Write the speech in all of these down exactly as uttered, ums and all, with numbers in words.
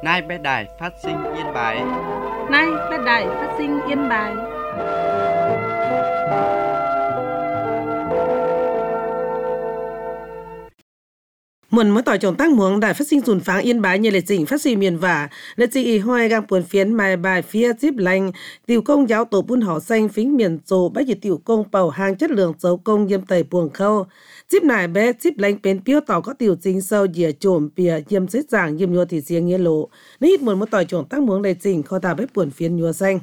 Nay bé đài phát sinh Yên Bái. Nay bé đài phát sinh Yên Bái. Muộn mới tỏi trồng tác muống đài phát sinh dùn pháng Yên Bái như lịch trình phát sinh miền vả lịch trình y hoài gang buồn phiến mài bài phía díp lành tiểu công giáo tổ buôn họ xanh phính miền rồ bách dịch tiểu công bầu hàng chất lượng dấu công yêm tẩy buồng khâu díp nải bé díp lành bến piêu tỏ có tiểu chính sâu dìa trộm bìa yêm xích giảng yêm nhua thì riêng nghĩa lộ nếu ít muộn mới tỏi trồng tác muống lịch trình kho tà bếp buồn phiến nhua xanh.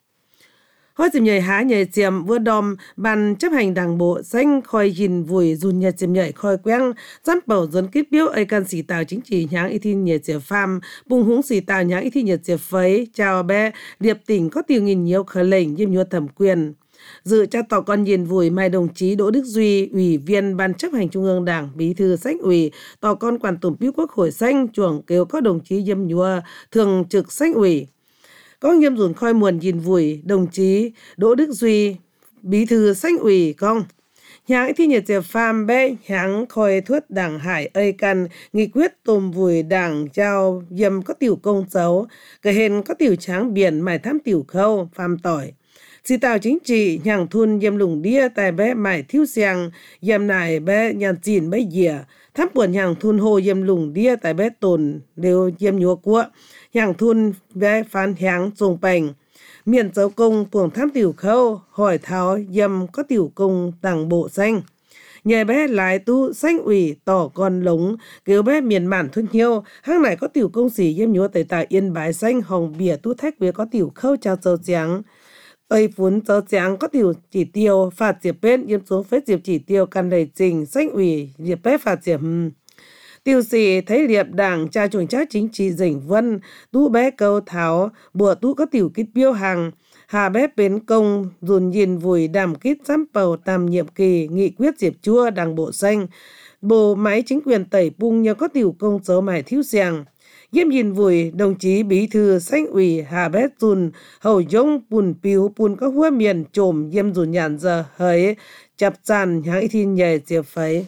Hoi dìm nhảy há nhảy chiếm vừa đòm ban chấp hành đảng bộ xanh khoi nhìn vùi dùn nhảy chiếm nhảy khoi queng dắt bầu dân kết biếu ấy can xỉ tàu chính trị nháng y thi nhảy chiếm pham bùng húng xỉ tàu nháng y thi nhảy chiếm phấy chào bé điệp tỉnh có tiêu nghìn nhiều khởi lệnh yêm nhua thẩm quyền. Dự cha tỏ con nhìn vùi mai đồng chí Đỗ Đức Duy, ủy viên ban chấp hành trung ương đảng, bí thư xanh ủy, tỏ con quản tổng biếu quốc hội xanh chuồng kêu có đồng chí yêm nhua thường trực xanh ủy. Có nghiêm dùn khoi muồn nhìn vùi đồng chí Đỗ Đức Duy, bí thư xanh ủy công. Nháng thi nhiệt diệp pham bé nháng khoi thuất đảng hải ơi căn nghị quyết tôm vùi đảng trao yêm có tiểu công xấu, cái hên có tiểu tráng biển mải thám tiểu khâu pham tỏi. Sĩ tạo chính trị nhàng thun yêm lùng đia tại bé mải thiêu xiang yêm nải bé nhàn chìn bé dìa thám buồn nhàng thun hồ yêm lùng đia tại bé tồn đều yêm nhua của nhàng thun bé phán háng dùng bành miền dấu công buồng thám tiểu khâu hỏi tháo yêm có tiểu công đảng bộ xanh nhờ bé lái tu xanh ủy tỏ con lống kêu bé miền mạn thun hiêu hang này có tiểu công sĩ yêm nhua tại tại Yên Bái xanh hồng bìa tu thách với có tiểu khâu chào dấu trắng ơi phún dấu trắng có tiểu chỉ tiêu phạt diệp bên yêm số phết diệp chỉ tiêu căn đầy trình xanh ủy diệp bé phạt diệp tiêu sĩ thấy liệp đảng cha chuồng chắc chính trị dình vân tu bé câu tháo bùa tu có tiểu kích biêu hàng hà bé bến công dùn nhìn vùi đàm kít giám bầu tam nhiệm kỳ nghị quyết diệp chua đảng bộ xanh bộ máy chính quyền tẩy bung nhờ có tiểu công dấu mải thiếu giàng yêm nhìn vùi đồng chí bí thư xanh ủy hà bé dùn hầu dông bùn piu bùn có hua miền trồm yêm dùn nhàn giờ hỡi chập tràn hãy thiên nhảy diệp phấy.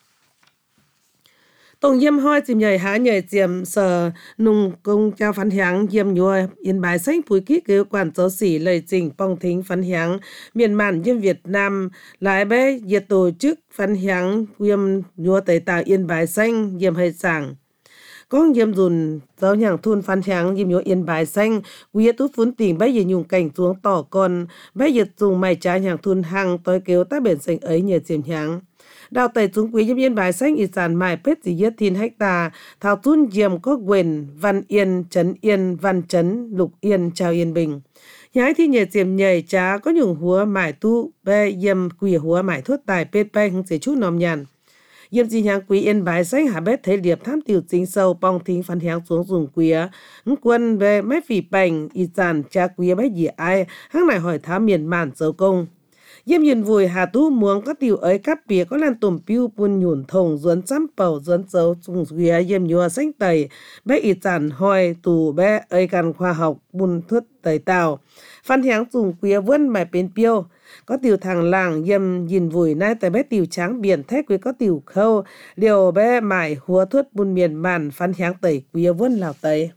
Tổng yêm hoi chìm nhảy há nhảy chiếm sở nung công trao phán háng yêm nhua Yên Bái xanh phúi ký kêu quản giáo sĩ lời trình phong thính phán háng miền mạn yêm Việt Nam lái bé diệt tổ chức phán háng yêm nhua tẩy tạo Yên Bái xanh yêm hơi sảng. Có yêm dùn giáo nhàng thun phán háng yêm nhua Yên Bái xanh quý tú phún tỉnh bé dì nhung cảnh xuống tỏ con bé diệt dùng mày trái nhàng thun hăng tôi kêu tác biển xanh ấy nhờ chiếm háng. Đào tẩy xuống quý yêm Yên Bái xanh y sản mài pết dì yết thiên hecta thảo thun yêm có quyền Văn Yên, Trấn Yên, Văn Trấn, Lục Yên, Trao Yên Bình. Nhái thi nhờ chiếm nhảy trá có nhung húa mải tu bê yêm quỷ húa mải thuốc tài pết bê hứng chế chút nòm nhàn. Yêm dì nháng quý Yên Bái xanh hạ bết thế liệp tham tiểu chính sâu bong thính phán háng xuống dùng quý hứng quân về mấy phỉ bành y sản trá quý bách dì ai hăng này hỏi thám miền mạn dấu công. Yêm nhìn vùi hà tu muống có tiểu ấy cắp bìa có lan tùm piu bùn nhủn thồng duấn chăm bầu duấn dấu dùng ghế yêm nhua xanh tẩy bé y sản hoi tù bé ấy căn khoa học bùn thuất tẩy tàu phan háng dùng quý vươn mài bến piêu có tiểu thằng làng yêm nhìn vùi nay tại bé tiểu tráng biển thét quý có tiểu khâu liều bé mải húa thuất bùn miền màn phan háng tẩy quý vươn lào tẩy.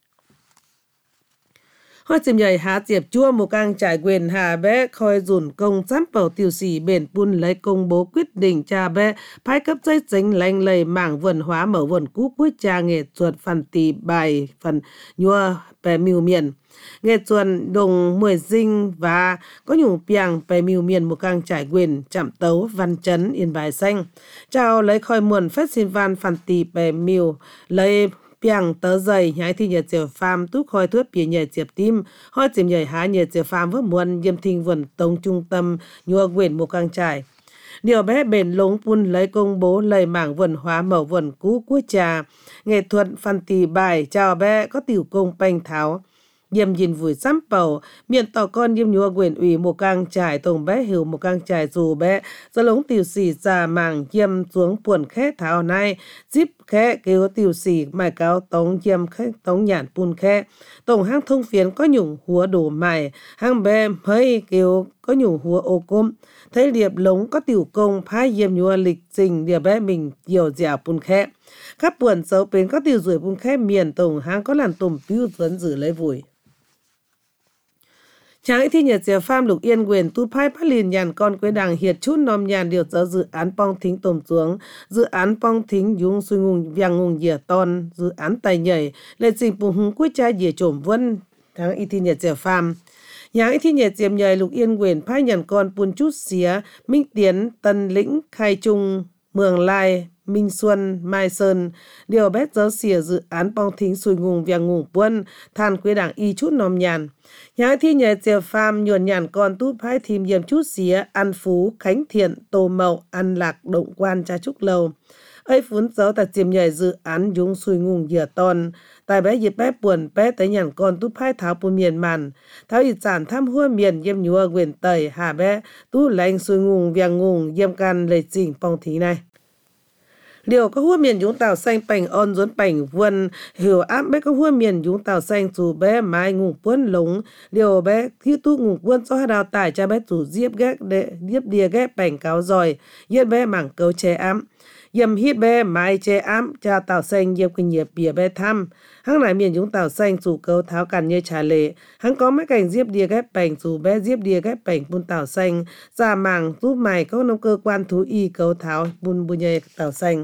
Hoa chìm nhảy há diệp chua một càng trải quyền hà bé khoi dùn công giám bầu tiểu sĩ bền bùn lấy công bố quyết định cha bé phái cấp giấy chính lành lầy mảng vườn hóa mở vườn cú cuối cha nghệ thuật phần tì bài phần nhua bè miêu miền nghệ thuật đồng mười dinh và có nhung piang bè miêu miền một càng trải quyền chạm tấu Văn Trấn Yên Bái xanh chào lấy khoi muồn festival phần tì bè miêu lấy piang tớ dày nhái thi nhật diệp pham túc khoi thuốc bìa nhảy diệp tim hoi chìm nhảy há nhảy diệp pham với muôn yêm thinh vườn tông trung tâm nhua quyền một càng trải điều bé bền lống pun lấy công bố lời mảng vườn hóa mở vườn cú cuối trà nghệ thuật phan tì bài chào bé có tiểu công banh tháo yêm nhìn vùi xăm bầu miền tỏ con yêm nhua quyền ủy một càng trải tổng bé hiểu một càng trải dù bé do lống tiểu sĩ già mảng yêm xuống buồn khé tháo này díp khé kêu tiểu sĩ mài cáo tống yêm khé tống nhản pun khé tổng hang thông phiến có nhung húa đổ mài hang bé hơi kêu có có nhủ hùa ô côm thấy liệp lống có tiểu công phái yếm nhua lịch trình liệp bé mình nhiều dẻo bùn khẽ các buồn xấu bên có tiểu rủi bùn khẽ miền tổng hang có làn tùm piu tuấn giữ lấy vùi Chẳng thi nhật dẻo pham lục yên quyền tu phái phát liền nhàn con quế đảng hiệt chút nòm nhàn điều cho dự án pong thính tồm xuống dự án pong thính dung suy ngung viang ngung dìa ton dự án tài nhảy lệ trình bù hùng cuối cha dìa trộm vân tháng y thi nhật dẻo pham Nháng thi nhật diệm nhảy lục yên quyền phái nhàn con bùn chút xía Minh Tiến, Tân Lĩnh, Khai Trung, Mường Lai, Minh Xuân, Mai Sơn, điều bét giáo xỉa dự án bong thính xùi ngùng viang ngùng quân, than quế đảng y chút nòm nhàn. Nháng thi nhật diệm pham nhuần nhàn con tu phái thìm diệm chút xía, An Phú, Khánh Thiện, Tô Mậu, An Lạc, Động Quan, Cha Trúc Lâu. Ây phún giáo tạt diệm nhảy dự án dung xùi ngùng dìa ton, tại bé dịp bé buồn bé tới nhàn con tu phái tháo bùn miền màn tháo ít sản tham hua miền yếm nhua quyền tẩy hà bé tu lành xui ngùng viang ngùng yếm can lệ trình phong thí này Điều có hua miền dũng tàu xanh bành on dốn bành vườn hiểu áp bé có hua miền dũng tàu xanh dù bé mai ngùng quân lống điều bé khi tu ngùng quân cho đào tải cha bé dù diếp ghét đệ diếp đìa ghét bành cáo giỏi yết bé mảng câu chế ám Yếm hít bé mai chế ám cha tàu xanh yếm kinh nghiệp bìa bé thăm Hăng lại miền chúng tàu xanh dù câu tháo cằn như trà lệ Hăng có mấy cảnh diếp đìa ghép bành dù bé diếp đìa ghép bành bùn tàu xanh Ra màng giúp mày có nông cơ quan thú y câu tháo bùn bùn nhẹ tàu xanh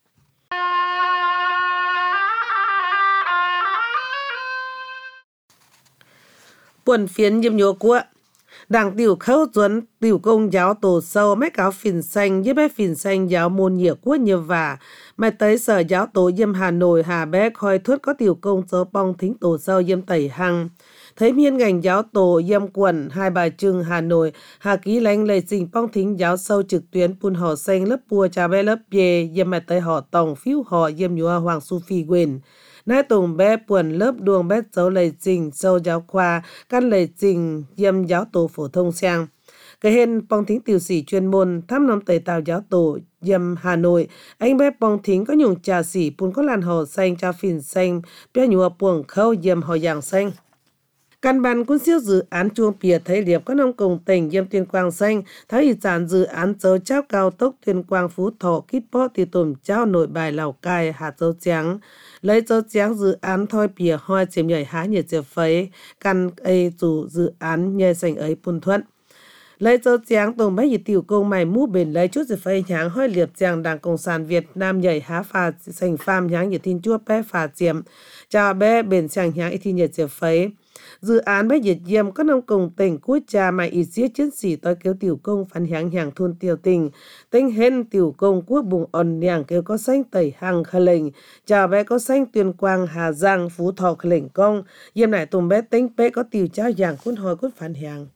Buồn phiến yếm nhô của Đảng tiểu khâu tuấn tiểu công giáo tổ sâu mấy cáo phìn xanh với bé phìn xanh giáo môn nhiều quốc nhiều vả mà tới sở giáo tổ yêm Hà Nội Hà bé khoi thuất có tiểu công số bong thính tổ sâu yêm tẩy hăng thấy miên ngành giáo tổ yêm quần hai bà trưng Hà Nội Hà ký lánh lệ trình bong thính giáo sâu trực tuyến pun họ xanh lớp bùa cha bé lớp bề yêm mà tới họ tổng phiếu họ yêm nhua Hoàng Su Phi quyền Nai tùng bé buồn lớp đuông bé dấu lệ trình sâu giáo khoa căn lệ trình yêm giáo tổ phổ thông sang cái hên bong thính tiểu sĩ chuyên môn thăm năm tẩy tàu giáo tổ yêm Hà Nội anh bé bong thính có nhung trà sĩ pun có làn hồ xanh cha phìn xanh bé nhua buồng khâu yêm họ giảng xanh Căn bản cũng siêu dự án chuông bìa thấy liệp có nông cùng tỉnh yêm Tuyên Quang xanh thái ý sản dự án dấu trao cao tốc Tuyên Quang Phú Thọ kít bó tì tùm trao Nội Bài Lào Cai Hà Châu Tráng lấy Châu Tráng dự án thôi bìa hoa chiếm nhảy há nhiệt chiếc phấy căn ấy chủ dự án nhờ sành ấy bùn thuận lấy Châu Tráng tổng bách tiểu công mày mũ bền lấy chút dự phấy nháng hơi liệp chàng Đảng Cộng sản Việt Nam nhảy há phà sành pham nháng nhiệt thiên chua bé phà chiếm chào bé bền chàng nháng ý thi nhiệt chiếc phấy Dự án bé diệt diêm có nông cùng tỉnh quốc cha mà ít giết chiến sĩ tới kêu tiểu công phản hãng hàng thôn tiểu tình. Tỉnh hên tiểu công quốc bùng ổn nhàng kêu có xanh tẩy hàng khả lệnh. Chào bé có xanh Tuyên Quang Hà Giang Phú Thọ khả lệnh công. Diêm này tùm bé tỉnh bé có tiểu trao dạng khuôn hồi quốc phản hãng.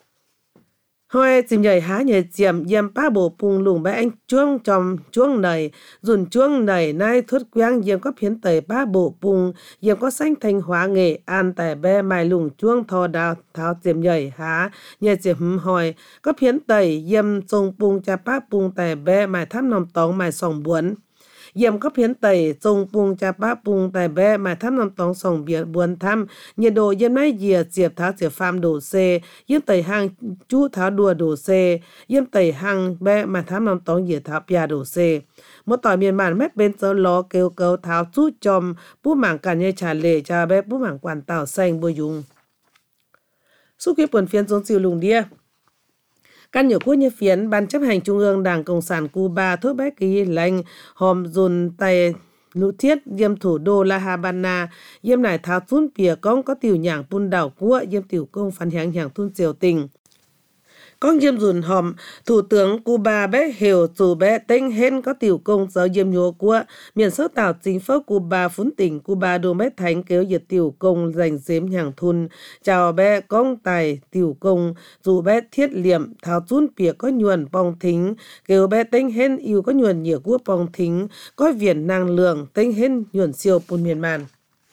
Hoi chìm nhảy há nhảy chiếm yếm ba bộ bùng lùng bé anh chuông trong chuông này dùn chuông này nay thuất quang yếm có phiến tẩy ba bộ bùng yếm có xanh Thanh Hóa Nghệ An tại bé mài lùng chuông thò đào tháo chìm nhảy há nhảy chiếm hoi có phiến tẩy yếm trông bùng cha ba bùng tại bé mài thăm nòng tóng mài sòng buồn Yếm có phiến tẩy trông bùng cha ba bùng tại bé mài thăm nòng tóng sòng biển buồn thăm nhiệt độ yếm nay dìa diệp tháo diệp pham đổ xê yếm tẩy hàng chú tháo đùa đổ xê yếm tẩy hàng bé mài thăm nòng tóng dìa tháo bia đổ xê một tỏi miền màn mét bên dấu ló kêu cầu tháo chú chom bú mảng càn như trà lệ cha bé bú mảng quản tàu xanh bôi dùng Suốt khi buồn phiến giống siêu lùng đia Căn nhiều quốc như phiến, Ban chấp hành Trung ương Đảng Cộng sản Cuba thốt bé ký lệnh hòm dùn tay nụ thiết yêm thủ đô La Habana yêm nải tháo thun bìa công có tiểu nhảng bun đảo quốc yêm tiểu công phản hãng hãng thun triều tình. Con yêm dùn hòm thủ tướng Cuba bé hiểu dù bé tinh hên có tiểu công giáo yêm nhô quốc miền sơ tạo chính phủ Cuba phún tỉnh Cuba đô bé thánh kéo diệt tiểu công dành dếm hãng thun chào bé công tài tiểu công dù bé thiết liệm tháo thun bìa có nhuần bong thính kéo bé tinh hên yêu có nhuần nhiều quốc bong thính có viện năng lượng tinh hên nhuần siêu bùn miền màn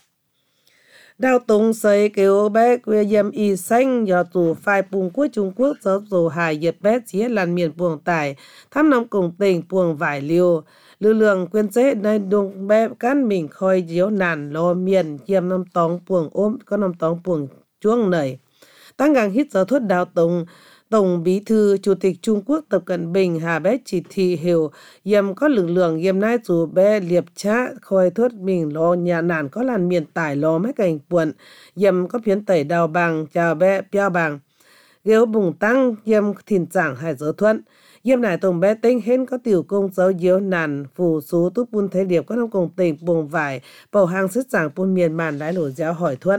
Đào tông xây kêu bé quê yếm y xanh do tù phai bùng quốc Trung Quốc giáo dù hài dịp bé chia làn miền buồng tải thăm nông cùng tỉnh buồng vải liêu lực lượng quyền chế nơi đông bé cán mình khôi diếu nàn lo miền yếm nông tóng buồng ôm có nông tóng buồng chuông nầy tăng gang hít giáo thuất đào tông Tổng Bí thư Chủ tịch Trung Quốc Tập Cận Bình hà bé chỉ thị hiểu yếm có lực lượng yếm nai chủ bé liệp cha khôi thốt mình lo nhà nản có làn miền tải lo mấy cảnh buồn yếm có phiến tẩy đào bằng chào bé piao bằng ghếu bùng tăng yếm thìn chẳng hải dấu thuận yếm nải tổng bé tinh hên có tiểu công dấu yếu nản phù số túc bun thế điệp có nông công tỉnh bùng vải bầu hàng sức chẳng bun miền màn đái nổ giáo hỏi thuận.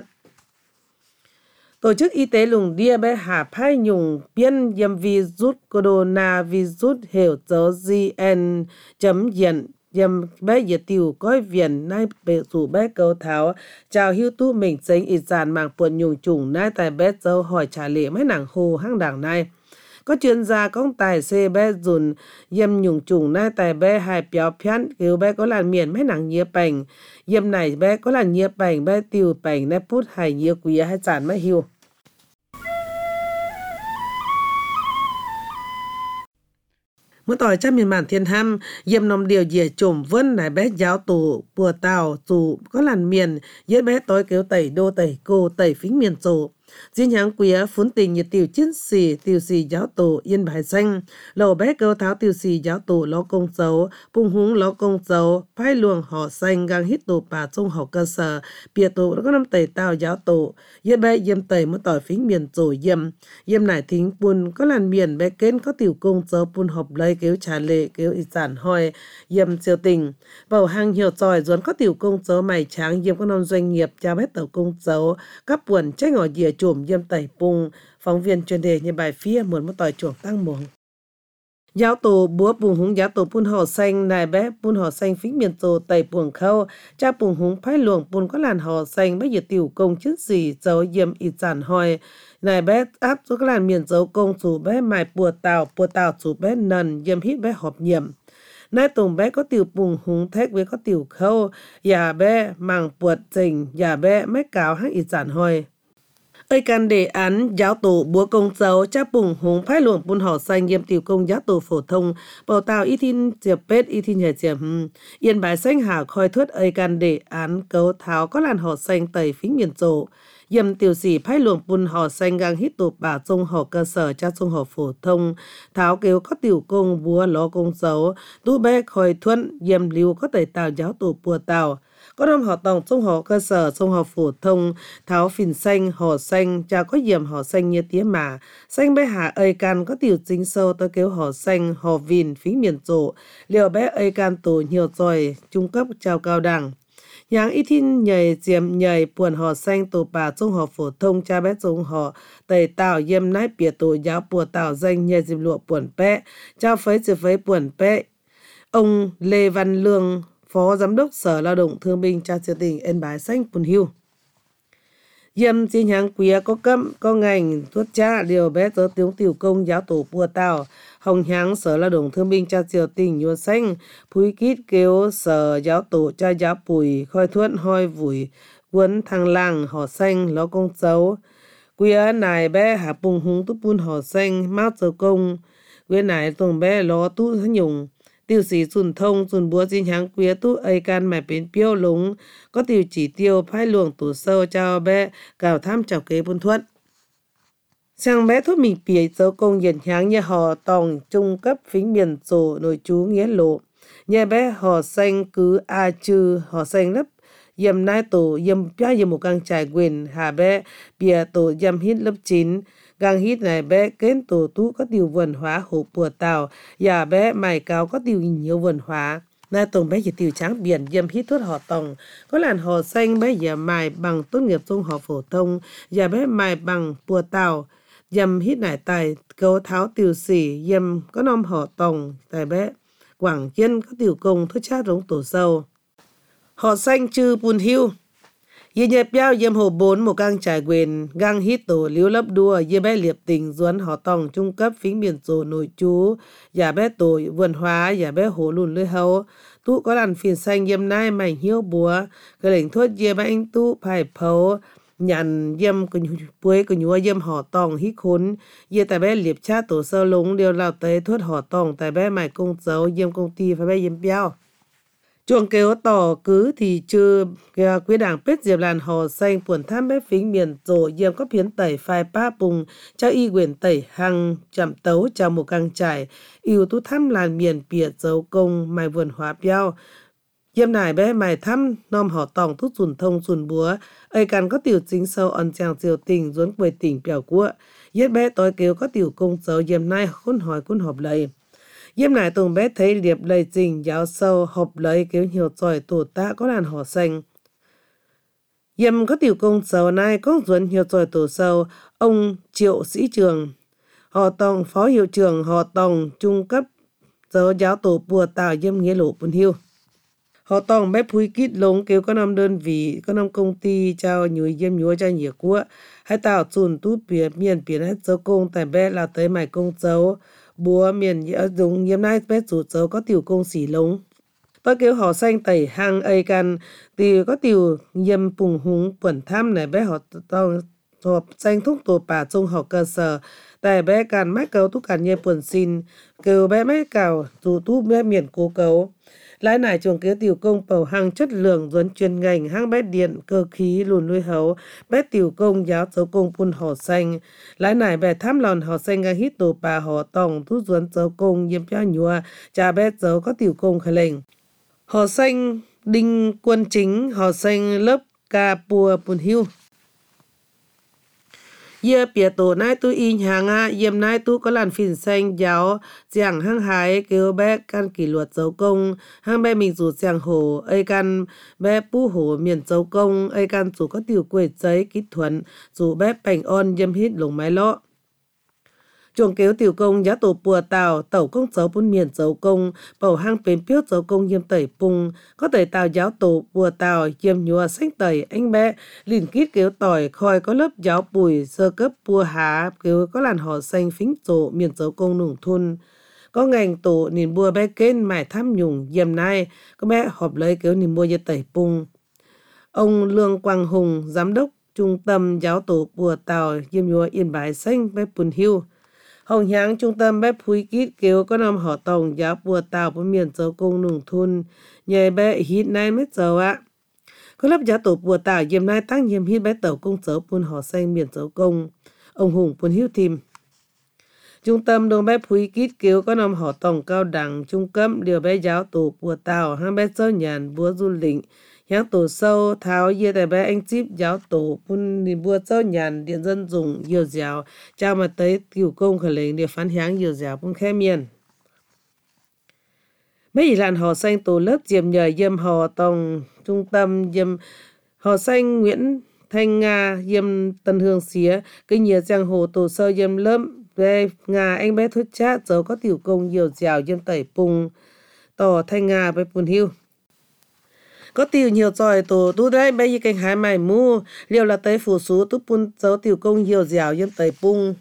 Tổ chức Y tế Lùng Đia bé hà phai nhung biên yếm virus corona virus hiểu dấu gn chấm diện yếm bé nhiệt tiểu coi viện nai bệ rủ bé câu tháo chào hiu tu mình chính y giàn màng buồn nhung trùng nai tại bé dấu hỏi trả lệ mấy nàng hồ hang đảng này. Có chuyên gia công tài xe bé dùn yếm nhung trùng nai tại bé hai béo phián kêu bé có làn miền mấy nàng nhía bành yếm này bé có làn nhía bành bé tiêu bành nai pút hai nhía quý hai chản mấy hiu.มื่อต่อยจ้ามีมันเทียนห้ำเยี่ยมนมเดียวเหยียจุ่มเว้นไหนแบ๊ยาวตู่ปัวเตาจูก็หลันเมียนเย็ดแบ๊ต้อยเกียวไต่โดไต่โกไต่ฟิ้งเมียนโจจินหางเกียฝนติงnhiệt tiểu chiến sĩ tiểu sĩ giáo tổ yên bài xanh lầu bé câu tháo tiểu sĩ giáo tổ ló công dấu bùng húng ló công dấu phái luồng họ xanh gang hít tổ bà trong học cơ sở bìa tổ có năm tẩy tao giáo tổ yên bé yếm tẩy mới tỏi phính miền tổ yếm yếm nải thính bùn có làn miền bé kén có tiểu công dấu bùn họp lấy kéo trả lệ kéo y giản hoi yếm siêu tình bầu hàng hiểu tròi dồn có tiểu công dấu mày tráng yếm có năm doanh nghiệp cha bé tàu công dấu các buồn trách ngỏ dìa chùm yếm tẩy bùng phóng viên chuyên đề như bài phía muốn một tỏi chuồng tăng muồng giáo tổ búa bùng húng giáo tổ bùn hò xanh nài bé bùn hò xanh phính miền tổ tẩy buồng khâu cha bùng húng phái luồng bùn có làn hò xanh bé nhiệt tiểu công chức gì dấu yếm y giản hoi nài bé áp số các làn miền dấu công chủ bé mài bùa tàu bùa tàu chủ bé nần yếm hít bé họp nhiệm nai tùng bé có tiểu bùng húng thách với có tiểu khâu nhà bé màng buột trình nhà bé mách cáo hắc y giản hoi ơi can đề án giáo tổ búa công dấu cha bùng húng phái luồng bùn hò xanh yếm tiểu công giáo tổ phổ thông bầu tàu y thiên diệp pết y thiên nhà diệp yên bài xanh hà khoi thuyết ơi can đề án cấu tháo có làn hò xanh tẩy phính miền tổ yếm tiểu sĩ phái luồng bùn hò xanh gang hít tổ bà trung hò cơ sở cha trung hò phổ thông tháo kêu có tiểu công búa ló công dấu tu bé khoi thuận yếm lưu có tẩy tàu giáo tổ bùa tàu có năm họ tòng trung họ cơ sở trung họ phổ thông tháo phìn xanh họ xanh cha có yểm họ xanh như tía mà xanh bé hà ơi can có tiểu chính sâu tới kêu họ xanh họ vìn phí miền tổ liệu bé ơi can tổ nhiều rồi trung cấp chào cao đẳng nháng ít thiên nhảy diệm nhảy buồn họ xanh tổ bà trung họ phổ thông cha bé trung họ tẩy tạo yếm nái bìa tổ giáo bùa tạo danh nhảy dìm lụa buồn bé cha phấy chỉ phấy buồn bé ông Lê Văn Lương Phó Giám đốc Sở Lao động Thương binh cha siêu tỉnh Yên Bái xanh Pùn Hiu yếm chi nhang quý có cấm có ngành thuốc cha điều bé tớ tiếng tiểu công giáo tổ bùa tàu hồng nhang Sở Lao động Thương binh cha siêu tỉnh nhuộn xanh phúi kít kêu Sở giáo tổ cha giáo bùi khoi thuận hoi vùi quấn thằng làng họ xanh ló công dấu quý này bé hạ bùng húng túc bùn họ xanh mát dấu công quý này tùng bé ló tú thánh nhung tiêu sĩ dùn thông dùn búa xin háng quý tú ây can mày bến piêu lúng có tiêu chỉ tiêu phái luồng tủ sâu cho bé cào tham chào kế buôn thuận sang bé thuốc mình bìa dấu công nhận háng như họ tòng trung cấp phính miền rổ nội chú nghĩa lộ nhà bé họ xanh cứ a chư họ xanh lấp yếm nai tổ yếm pia yếm một gang trải quyền hà bé bìa tổ yếm hít lớp chín gang hít này bé kén tổ tú có tiểu vườn hóa hộp bùa tàu nhà bé mày cáo có tiểu nhiều vườn hóa nai tổng bé chỉ tiểu trắng biển yếm hít thuốc họ tòng có làn họ xanh bé giờ mài bằng tốt nghiệp trung học phổ thông nhà bé mài bằng bùa tàu yếm hít này tài cấu tháo tiểu sĩ yếm có nom họ tòng tài bé quảng kiên có tiểu công thuốc chát giống tổ sâu họ xanh chư Pùn Hiu yê nhẹ piao yếm hồ bốn một gang trải quyền gang hít tổ liếu lấp đua yê bé liệp tình duấn họ tòng trung cấp phính miền tổ nội chú giả bé tổ vườn hóa giả bé hồ lùn lưới hấu tú có làn phiền xanh yếm nai mảnh hiếu búa cái lệnh thuốc yê bé anh tú phải phấu nhàn yếm quế của nhúa yếm họ tòng hít khốn yê tại bé liệp cha tổ sơ lúng điều lao tới thuốc họ tòng tại bé mải công dấu yếm công ty phải bé yếm piao Chuồng kêu tỏ cứ thì chưa quý đảng bết diệp làn hồ xanh buồn tham bếp phính miền rộ diệm có phiến tẩy phai pa bùng cho y quyền tẩy hăng chạm tấu cho một căng trải yêu tú thăm làn miền bìa dấu công mài vườn hóa biao diệm nải bé mài thăm nom họ tòng thút dùn thông dùn búa ấy cần có tiểu chính sâu ẩn chàng diều tình duốn quầy tỉnh bèo cua yết bé tối kêu có tiểu công dấu diệm nai khôn hỏi quân họp lầy Diêm nải tùng bé thấy liệp lầy trình giáo sâu hộp lấy kéo nhiều tròi tổ tạ có đàn họ xanh. Diêm có tiểu công sâu này có duẩn nhiều tròi tổ sâu, ông Triệu Sĩ Trường. Họ tòng phó hiệu trưởng họ tòng trung cấp giáo giáo tổ bùa tạo diêm nghĩa lộ bùn hiu. Họ tòng bé phui kít lống kéo có năm đơn vị, có năm công ty trao nhúi diêm nhúa cho nhiều của. Hai tạo chùn tú bìa miền biển hết dấu công tại bé là tới mải công dấu. Búa miền dùng nhiễm nai bé chủ dấu có tiểu công xỉ lống. Tôi kêu họ xanh tẩy hang ấy can thì có tiểu nhiễm bùng húng quẩn tham này bé họ tông hộp xanh thúc tổ bà trung học cơ sở. Tại bé can mách cầu thúc cản nhiễm quẩn xin kêu bé mách cào dù tú bé miền cố cấu. Lái nải chuồng kế tiểu công bầu hang chất lượng duẩn chuyên ngành hang bé điện cơ khí lùn nuôi hấu bé tiểu công giáo dấu công phun họ xanh lái nải bé tham lòn họ xanh ngang hít tổ bà họ tòng thu duẩn dấu công nhiễm cho nhua cha bé dấu có tiểu công khởi lệnh họ xanh đinh quân chính họ xanh lớp ca pua bùn hiu Yê bìa tổ nai tu in hàng á, yêm nai tu có làn phìn xanh giáo, giảng hăng hái kêu bé can kỷ luật dấu công, hăng bé mình dù giảng hồ, ấy can bé pu hồ miền dấu công, ấy can dù có tiểu quầy giấy kỹ thuận, dù bé bành on yêm hít lồng mái lọ. Chuồng kéo tiểu công giá tổ bùa tàu, tẩu công dấu bún miền dấu công, bầu hang bến piếu dấu công yêm tẩy pung, có tẩy tàu giáo tổ bùa tàu, yêm nhùa xanh tẩy anh bé, lìn kít kéo tỏi, khoi có lớp giáo bùi, sơ cấp bùa há, kéo có làn họ xanh phính tổ miền dấu công nùng thun. Có ngành tổ nìn bùa bé kên mải tham nhung yêm nai, có bé họp lấy kéo nìn bùa yê tẩy pung. Ông Lương Quang Hùng, giám đốc trung tâm giáo tổ bùa tàu, yêm nhùa yên bái xanh bé bùn hiu. Hồng Nháng trung tâm bếp phui kít kêu có năm họ tòng giáo bùa tàu của miền dấu công nùng thun nhờ bé hít nay mét dấu ạ. Có lớp giáo tổ bùa tàu dìm nay tăng nhiệm hít bé tàu công dấu bùn họ xanh miền dấu công. Ông Hùng bùn hiếu tìm. Trung tâm đồng bếp phui kít kêu có năm họ tòng cao đẳng trung cấp điều bé giáo tổ bùa tàu hai bé sơ nhàn búa du lịch. Nháng tổ sâu tháo yê tại bé anh chip giáo tổ bún nìn bùa sâu nhàn điện dân dùng nhiều giáo chào mà tới tiểu công khởi lệnh để phán hiáng nhiều giáo bún khe miền. Mấy làn họ xanh tổ lớp diệm nhờ yêm họ tòng trung tâm yêm họ xanh Nguyễn Thanh Nga yêm Tân Hương Xía kinh nhiều giang hồ tổ sâu yêm lớp về Nga anh bé thuyết chát dấu có tiểu công nhiều giáo yêm tẩy pung tỏ Thanh Nga với bùn hiu. Có tiểu nhiều tròi tổ tu đấy bây giờ canh hái mài mu liều là tới phủ sú tu pun dấu tiểu công nhiều dẻo yếm tẩy pung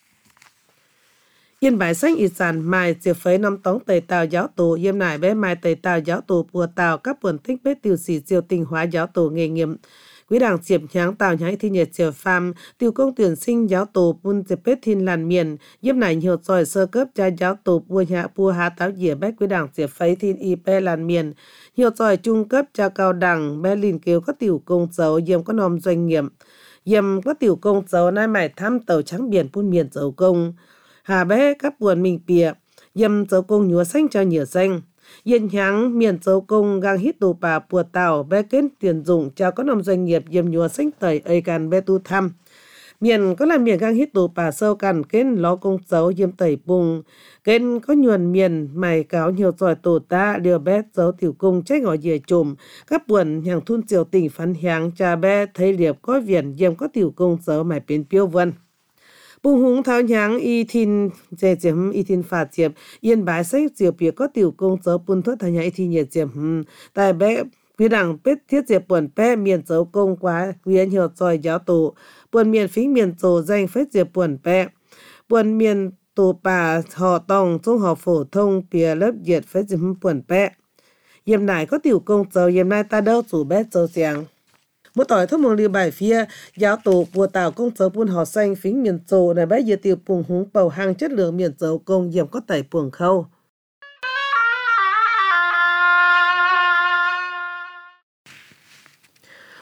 yên bái xanh ít sản mài diệp phấy năm tống tẩy tàu giáo tổ yếm nải bé mài tẩy tàu giáo tổ bùa tàu các buồn thích bếp tiểu sĩ diều tình hóa giáo tổ nghề nghiệp quý đảng diệp nháng tàu nháng thi nhiệt diệp pham tiểu công tuyển sinh giáo tổ pun diệp bếp thiên làn miền yếm nải nhiều tròi sơ cấp cha giáo tổ bùa nhà bùa há táo dĩa bếp quý đảng diệp phấy thiên y pe làn miền nhiều tròi trung cấp cha cao đẳng bé lìn kêu có tiểu công dấu yếm có nòm doanh nghiệp yếm có tiểu công dấu nay mải thăm tàu trắng biển pun miền dấu công hà bé các buồn mình bìa yếm dấu công nhúa xanh cho nhiều xanh yên nháng miền dấu công gang hít tổ bà bùa tàu bé kết tiền dụng cho có nòm doanh nghiệp yếm nhúa xanh tẩy ấy can bé tu thăm miền có là miền gang hít tổ bà sâu cằn kết ló công dấu yếm tẩy bùng kết có nhuần miền mày cáo nhiều tròi tổ ta liều bé dấu tiểu công trách ngỏ dìa trùm các buồn hàng thun triều tỉnh phán hiáng cha bé thấy liệp có viền yếm có tiểu công dấu mày biến piêu vân bùng húng tháo nháng y thìn dè diệm y thìn phạt diệp yên bái sách diệp bìa có tiểu công dấu bùn thuất thằng nhá y thìn nhiệt diệp tại bé quý đảng bết thiết diệp buồn bé miền dấu công quá quý nhiều tròi giáo tổ buồn miền phính miền tổ danh phết diệp buồn bé buồn miền tổ bà họ tòng trung học phổ thông bìa lớp diệt phết diệp buồn bé yếm nải có tiểu công dấu yếm nai ta đâu chủ bé dấu giang một tỏi thốt mong lưu bài phía giáo tổ bùa tàu công dấu buôn họ xanh phính miền tổ này bé giờ tiểu bùng húng bầu hàng chất lượng miền dấu công yếm có tẩy buồng khâu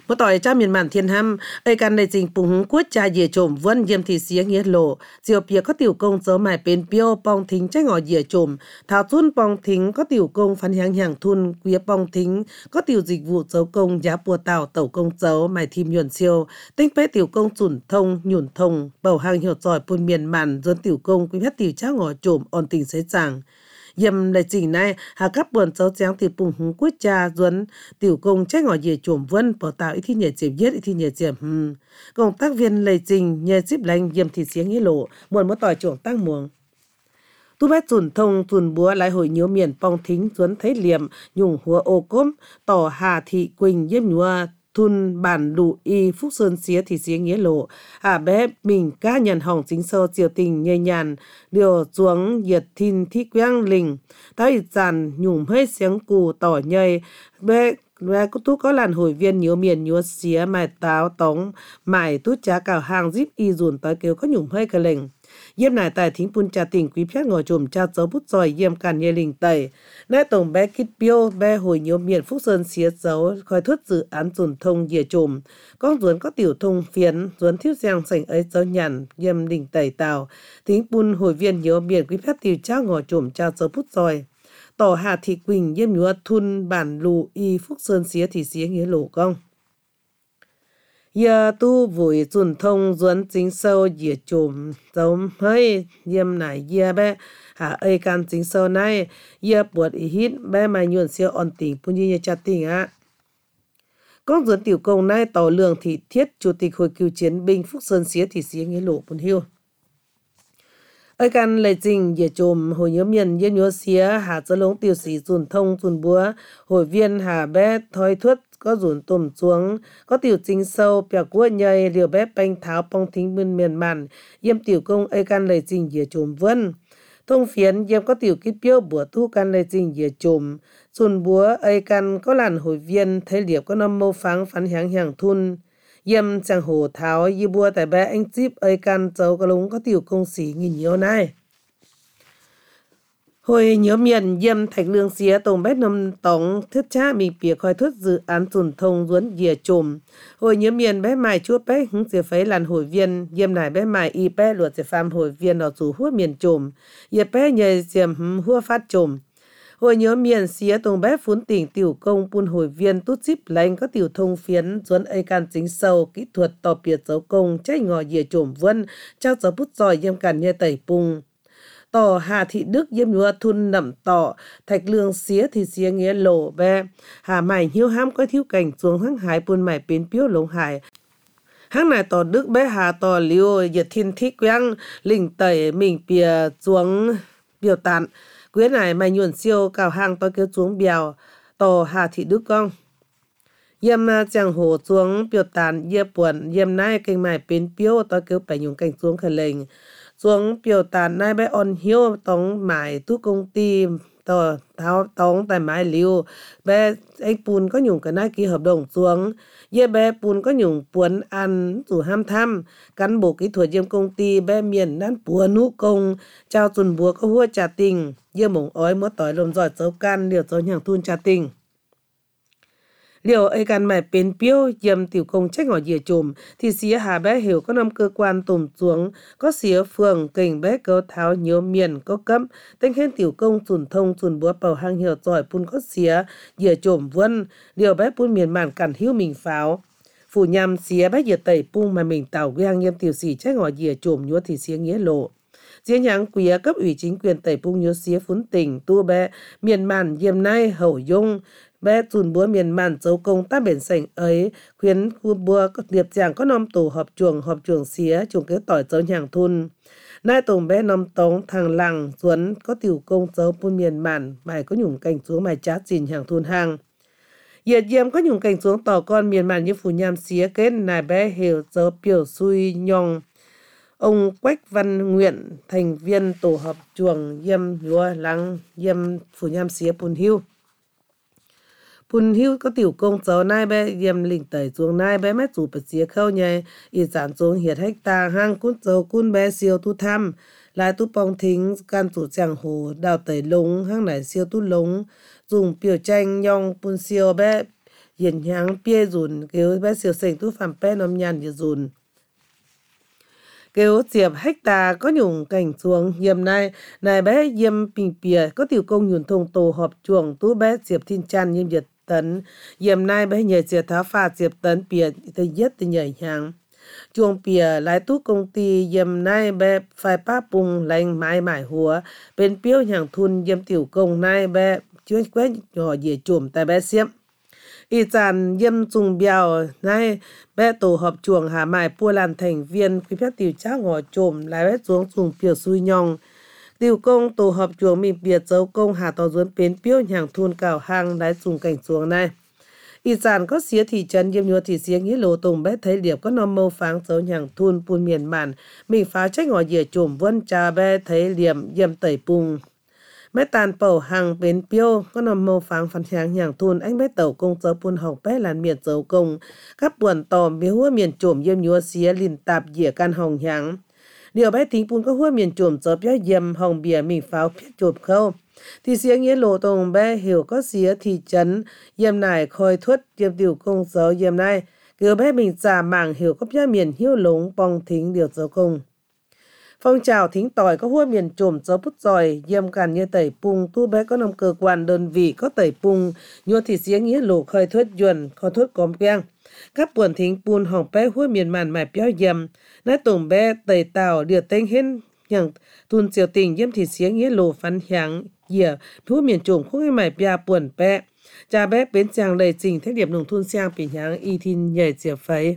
một tỏi cha miền màn thiên hâm ấyกันในจริงปุ่งกุ้ยจาเย่โจมวันเยี่ยมที่เสียงเงี้ยโลเจียวเปียก็ติวกงเจอหมายเป็นเปียวปองทิ้งใจงอเย่โจมท้าวจุนปองทิ้งก็ติวกงฟันหางหางทุนเวียปองทิ้งก็ติวจิกvụเจ้ากงยาปัวเต่าเต่ากงเจ้าหมายทีมหยวนเซียวเต็งเป้ติวกงจุนทงหยุ่นทงเป่าหางเหี่ยวจอยปุ่นเมียนมันจนติวกงกุยแพทติวเจ้างอโจมอ่อนติงเสจังyếm đại trình này hà các buồn cháu tráng từ bùng hùng quốc cha duẩn tiểu công trách ngõ dễ trộm vân bảo tạo ít thi nhẹ chìm viết ít thi nhẹ chìm hm công tác viên đại trình nhẹ zip lành yếm thì xiếng nghĩa lộ buồn mất tỏi trộm tăng muồng tu bét chuẩn thông tuần búa lại hồi nhớ miền pong thính duẩn thấy liềm nhung hùa ô cốm tỏ hà thị quỳnh yếm nhua thun bản đủ y phúc sơn xía thì xía nghĩa lộ à bé mình cá nhân hỏng chính sâu chiều tình nhẹ nhàn điều xuống nhiệt thìn thi quang linh tay dàn nhung hơi xiếng cù tỏ nhây bé bé có tú có làn hồi viên nhớ miền nhớ xía mài táo tống mài tú trá cào hàng zip y dùn tới kêu có nhung hơi cái lệnh yếm nải tại thính pun cha tình quý phép ngồi chùm cha dấu bút giỏi yếm càn nhê lình tẩy nãy tổng bé kít biêu bé hồi nhớ miền phúc sơn xía dấu khói thuất dự án dùn thông dìa chùm con duốn có tiểu thông phiến duốn thiếu giang sành ấy dấu nhàn yếm lình tẩy tàu thính pun hồi viên nhớ miền quý phép tiểu cha ngồi chùm cha dấu bút giỏi tỏ hà thị quỳnh yếm nhúa thun bản lù y phúc sơn xía thì xía nghĩa lộ công giờ tu vui chuẩn thông duẩn chính sâu dễ chùm giống hơi yếm nải giờ bé hà ấy can chính sâu này giờ buộc ý hít bé mà nhuận siêu ổn tình pun như cha tình á con duẩn tiểu công này tỏ lượng thị thiết chủ tịch hội cựu chiến binh phúc sơn xía thì xía nghĩa lộ pun hiu ấy can lệ trình dễ chùm hồi nhớ miền yếm nhúa xía hà dơ lống tiểu sĩ chuẩn thông chuẩn búa hội viên hà bé thoi thuất có rủn tùm xuống có tiểu chính sâu bèo cua nhây liều bé banh tháo pong thính bên miền màn yếm tiểu công ấy can lệ trình dễ chùm vân thông phiến yếm có tiểu kít biêu bữa tu can lệ trình dễ chùm xuân búa ấy can có làn hội viên thấy liệp có năm mâu pháng phán háng hàng thun yếm chẳng hồ tháo y bua tại bé anh chip ấy can cháu có lúng có tiểu công sĩ nghìn nhiều này hồi nhớ miền yếm thạch lương xía tổng bét nằm tống thiết cha mình bìa khói thuất dự án chuẩn thông duẩn dìa chùm hồi nhớ miền bé mài chúa bé hứng xía phấy làn hồi viên yếm nải bé mài y bé luật xía phàm hồi viên ở dù hua miền chùm yếm bé nhờ xiêm hua phát chùm hồi nhớ miền xía tổng bé phún tỉnh tiểu công pun hồi viên tút zip lành có tiểu thông phiến duẩn ấy can chính sâu kỹ thuật tỏ biệt dấu công trách ngò dìa chùm vân trao dấu bút giỏi yếm càn nhờ tẩy pung tỏ hà thị đức yếm nhúa thun nẩm tỏ thạch lương xía thì xía nghĩa lộ bé hà mày hiếu ham có thiếu cảnh xuống hăng hải pun mày bên piếu lông hải hăng này tỏ đức bé hà tỏ liêu nhiệt thiên thích quang lình tẩy mình bìa xuống biểu tạn quế này mày nhuận siêu cào hàng tôi kêu xuống bèo tỏ hà thị đức con yếm chẳng hồ xuống biểu tạn yếm buồn yếm nay kênh mày bên piếu tôi kêu phải nhung cảnh xuống khởi lệnh xuống biểu tàn nay bé on hiếu tống mải tu công ty tờ tháo tống tại mái liu bé anh pun có nhung cái này ký hợp đồng xuống ye bé pun có nhung puốn ăn dù ham tham cán bộ kỹ thuật yếm công ty bé miền nan pua nú công trao tuần búa có hua trà tình ye mỏng ói múa tỏi lồm giỏi dấu can liều dấu nhàng thun trà tình liều ấy can mày bên piêu yếm tiểu công trách ngỏ dìa chùm thì xía hà bé hiểu có năm cơ quan tùm xuống có xía phường kình bé câu tháo nhớ miền có cấp tên khen tiểu công chuẩn thông chuẩn búa bầu hang hiểu giỏi pun có xía dìa chùm vân liều bé pun miền màn cản hiu mình pháo phủ nhằm xía bé dìa tẩy pung mà mình tàu gang yếm tiểu sĩ trách ngỏ dìa chùm nhúa thì xía nghĩa lộ xía nháng quía cấp ủy chính quyền tẩy pung nhúa xía phún tỉnh tu bé miền màn yếm nay hậu dung bé chùn búa miền màn dấu công ta bền sảnh ấy khuyến khu búa điệp chàng có nom tổ họp chuồng họp chuồng xía chuồng cái tỏi dấu nhàng thun nai tổng bé nom tống thằng lằng duẩn có tiểu công dấu pun miền màn mày có nhung cành xuống mày chát chìn hàng thun hàng Yết yếm có nhung cành xuống tỏ con miền màn như phủ nham xía kết nài bé hiểu dấu biểu xui nhong ông Quách Văn Nguyện thành viên tổ họp chuồng yếm lúa lăng yếm phủ nham xía pun hiu pun hiu có tiểu công cháu nai bé yếm lình tẩy xuống nai bé mét chủ bật xía khâu nhai y sản xuống hiệt hecta hang cún cháu cún bé siêu tu thăm lại tu pong thính can chủ chẳng hồ đào tẩy lúng hang nải siêu tu lúng dùng biểu tranh nhong pun siêu bé hiện hàng bia dùn kêu bé siêu sinh tu phạm bé nôm nhàn như dùn kêu diệp hecta có nhung cảnh xuống yếm này này bé yếm bình bìa có tiểu công nhún thông tổ họp chuồng tu bé diệp thiên chan yếm diệt tấn yếm này bé nhảy diệt tháo pha diệp tấn bìa tới yết tới nhảy hàng chuồng bìa lái tu công ty yếm này bé phải pa bung lành mãi mãi hùa bên piêu hàng thun yếm tiểu công này bé chưa quét nhỏ dễ chùm tại bé xiêm y chàn yếm trùng biao này bé tổ họp chuồng hà mài pua làm thành viên quý phép tiểu trác ngõ chùm lại bé xuống trùng piêu xui nhong tiểu công tổ họp chuồng mình biệt dấu công hà tỏ duốn bến piêu hàng thun cào hang lái trùng cảnh xuống này y chàn có xía thị trấn yếm nhua thị xía nghĩ lô tùng bé thấy liệp có nom mâu pháng dấu hàng thun pun miền màn mình phá trách ngõ dễ chùm vân cha bé thấy liệm yếm tẩy pung bé tàn bầu hàng bến piêu có nằm màu pháng phản hàng hàng thun anh bé tàu công dấu pun học bé làn miền dấu công các buồn tò miếu hua miền trộm yếm nhúa xía lìn tạp dĩa can hồng hàng điều bé tính pun có hua miền trộm dấu béo yếm hồng bìa mình pháo phết trộm khâu thì xía nghĩa lộ tông bé hiểu có xía thị trấn yếm này khôi thuất yếm tiểu công dấu yếm này kiểu bé mình giả mảng hiểu có béo miền hiếu lống bong thính điều dấu công phong trào thính tỏi có hua miền trộm dấu bút giỏi yếm càn như tẩy pung tu bé có nằm cơ quan đơn vị có tẩy pung nhua thị xía nghĩa lộ khơi thuất yuan khơi thuất cóm quang các buồn thính pun hỏng bé hua miền màn mải béo yếm nãy tổng bé tẩy tàu điều tên hen nhằng tuôn chiều tình yếm thị xía nghĩa lộ phán hàng dìa hua miền trộm không ai mải bia buồn bé cha bé bến chàng đầy trình thế điểm nông thôn sang bị hàng y thiên nhảy chiều phấy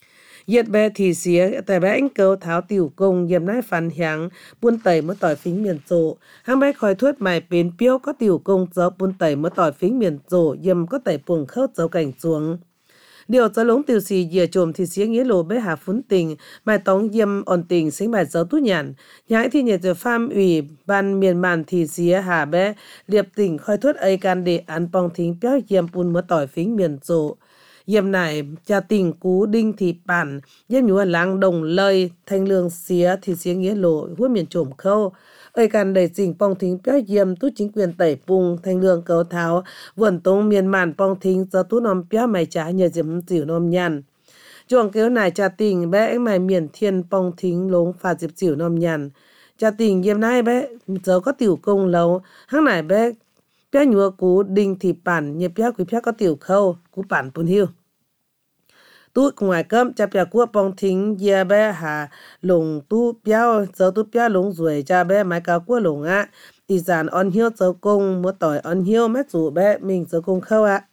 yết bé thì xía tại bé anh câu tháo tiểu công yếm nái phản hàng buôn tẩy mới tỏi phính miền rộ hàng bé khói thuốc mài bến piêu có tiểu công dấu buôn tẩy mới tỏi phính miền rộ yếm có tẩy buồng khâu dấu cảnh xuống điều cho lống tiểu xì dìa trộm thì xía nghĩa lộ bé hà phún tình mài tống yếm ổn tình sinh bài dấu tú nhàn nhãi thì nhật giờ pham ủy ban miền màn thì xía hà bé liệp tỉnh khói thuốc ấy can để ăn bong thính béo yếm buôn mới tỏi phính miền rộ yếm này cha tình cú đinh thị bản yếm nhúa láng đồng lời thanh lương xía thì xía nghĩa lộ hua miền trộm khâu ơi can đầy trình bong thính béo yếm tú chính quyền tẩy pung thanh lương cấu tháo vườn tông miền màn bong thính do tú nom béo mày trả nhờ diệm chịu nom nhàn chuồng kéo này cha tình bé anh mày miền thiên bong thính lống phạt diệp chịu nom nhàn cha tình yếm này bé giờ có tiểu công lâu hăng này bé béo nhúa cú đinh thị bản nhờ béo quý béo có tiểu khâu cú bản pun hiu tu ngoài cơm cha béo cua bong thính yê bé hà lồng tu béo giờ tu béo lồng ruồi cha bé máy cao cua lồng á tỷ giản on hiu giờ công mua tỏi on hiu mét rủ bé mình giờ công khâu ạ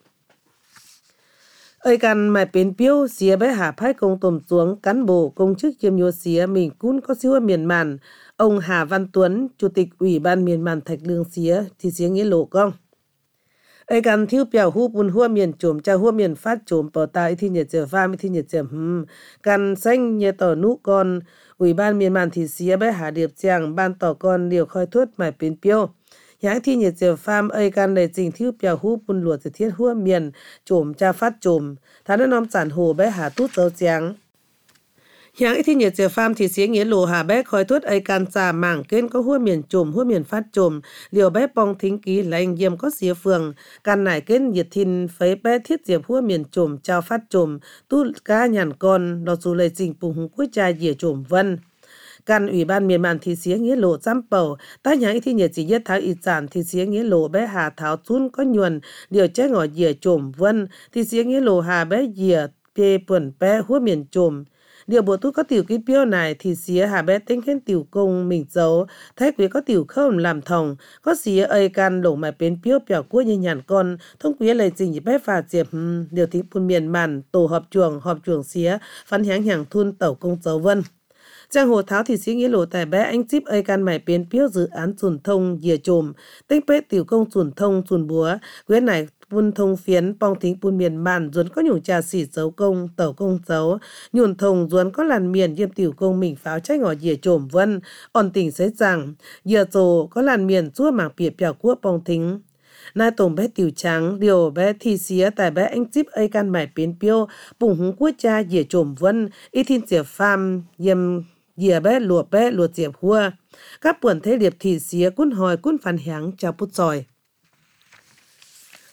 ơi can mày bến piêu xía bé hà phái công tôm xuống cán bộ công chức chiêm nhua xía mình cũng có siêu miền màn ông Hà Văn Tuấn chủ tịch ủy ban miền màn Thạch Lương xía thì xía nghĩa lộ công ơi can thiếu béo hu bùn hua miền trộm cha hua miền phát trộm bỏ tai thì nhiệt giờ pha thì nhiệt giờ hm can xanh nhẹ tỏ nụ con ủy ban miền màn thì xía bé hà điệp chàng ban tỏ con điều khơi thuốc mày bến piêu nhãi thì nhiệt giờ pham ơi can đầy trình thiếu béo hu bùn lụaจะthiết hua miền trộm cha phát trộm thà nó nom sản hồ bé hà tút dấu chàng nhãi thì nhiệt giờ pham thì xía nghĩa lộ hà bé khơi thuốc ơi can trà mảng kên có hua miền trộm hua miền phát trộm liều bé bong thính ký lành yếm có xía phường can nải kên nhiệt thìn phấy bé thiết diệp hua miền trộm trao phát trộm tu cá nhàn con lò dù lời trình bùng hùng cuối cha dìa trộm vân can ủy ban miền màn thì xía nghĩa lộ chăm bầu ta nhảy thì nhiệt chỉ nhất tháo y sản thì xía nghĩa lộ bé hà tháo chun có nhuần điều chế ngỏ dìa trộm vân thì xía nghĩa lộ hà bé dìa bê bẩn bé hua miền trộm điều bộ tu có tiểu ký piêu này thì xía hà bé tính khen tiểu công mình giấu thái quý có tiểu không làm thòng có xía ơi can lỗ mày bến piêu bèo cua như nhàn con thông quý lời trình gì bé phà diệp điều tính phun miền màn tổ họp chuồng họp chuồng xía phán háng hàng thun tẩu công dấu vân Trang hồ tháo thì xí nghĩa lộ tại bé anh chip ơi can mày biến piếu dự án chuẩn thông dìa trồm tích bế tiểu công chuẩn thông chuẩn búa quyết này vun thông phiến bong thính bùn miền màn duốn có nhung trà xỉ dấu công tẩu công dấu nhuồn thông duốn có làn miền diêm tiểu công mình pháo trách ngỏ dìa trồm vân on tỉnh sẽ rằng dìa rồ có làn miền chua mảng bìa bèo quốc bong thính nai tổng bé tiểu trắng điều bé thi xía tại bé anh chip ơi can mày biến piếu bùng húng quốc cha dìa trồm vân ít thiên diệp pham diêm dìa bé lùa bé lùa diệp hua các buồn thế điệp thì xía cún hồi cún phản háng chào bút giỏi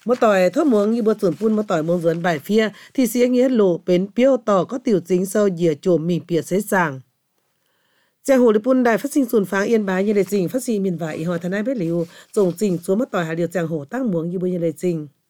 một tỏi thốt muống như bột chuẩn phun một tỏi muống dẫn bài phía thì sẽ nghĩa lộ bến piêu tỏ có tiểu chính sau dìa trộm mình bịa xế sàng. Giang hồ phun đài phát sinh sùn pháng Yên Bái như lệ trình phát sinh miền vải y hỏi thân ai biết liu, dùng trình xuống một tỏi hà điều giang hồ tăng muống như bây như lệ trình.